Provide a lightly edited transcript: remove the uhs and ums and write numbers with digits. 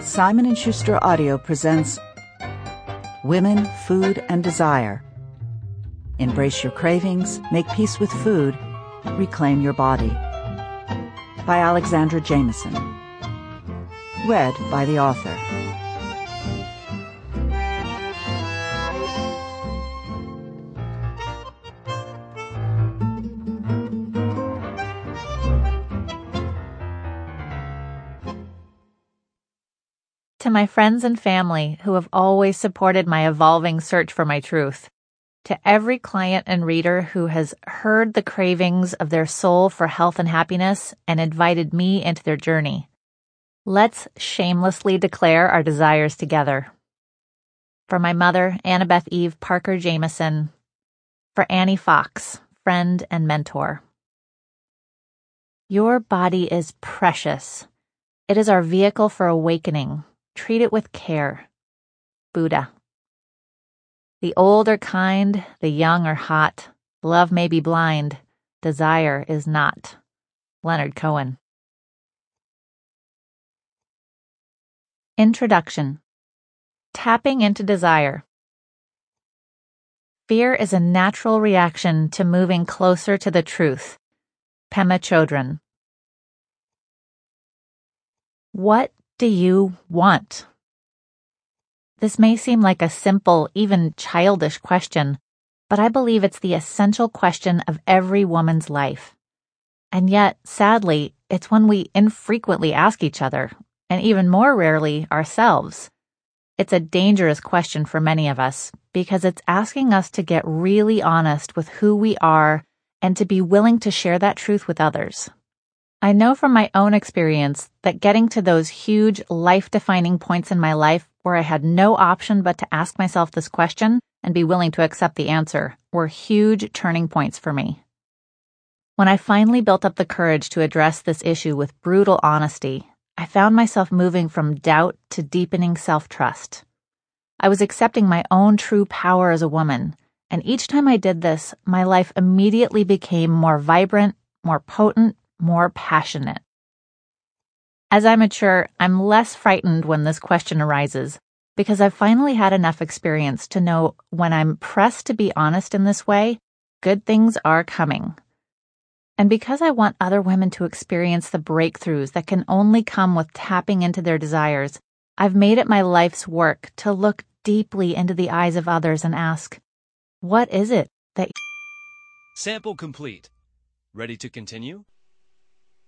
Simon & Schuster Audio presents Women, Food, and Desire. Embrace your cravings, make peace with food, reclaim your body. By Alexandra Jameson. Read by the author. To my friends and family who have always supported my evolving search for my truth. To every client and reader who has heard the cravings of their soul for health and happiness and invited me into their journey. Let's shamelessly declare our desires together. For my mother, Annabeth Eve Parker Jameson. For Annie Fox, friend and mentor. Your body is precious. It is our vehicle for awakening. Treat it with care. Buddha. The old are kind, the young are hot. Love may be blind, desire is not. Leonard Cohen. Introduction. Tapping into desire. Fear is a natural reaction to moving closer to the truth. Pema Chodron. What do you want? This may seem like a simple, even childish question, but I believe it's the essential question of every woman's life. And yet, sadly, it's one we infrequently ask each other, and even more rarely ourselves. It's a dangerous question for many of us, because it's asking us to get really honest with who we are and to be willing to share that truth with others. I know from my own experience that getting to those huge, life-defining points in my life where I had no option but to ask myself this question and be willing to accept the answer were huge turning points for me. When I finally built up the courage to address this issue with brutal honesty, I found myself moving from doubt to deepening self-trust. I was accepting my own true power as a woman, and each time I did this, my life immediately became more vibrant, more potent, more passionate. As I mature, I'm less frightened when this question arises, because I've finally had enough experience to know when I'm pressed to be honest in this way, good things are coming. And because I want other women to experience the breakthroughs that can only come with tapping into their desires, I've made it my life's work to look deeply into the eyes of others and ask, what is it that... Sample complete. Ready to continue?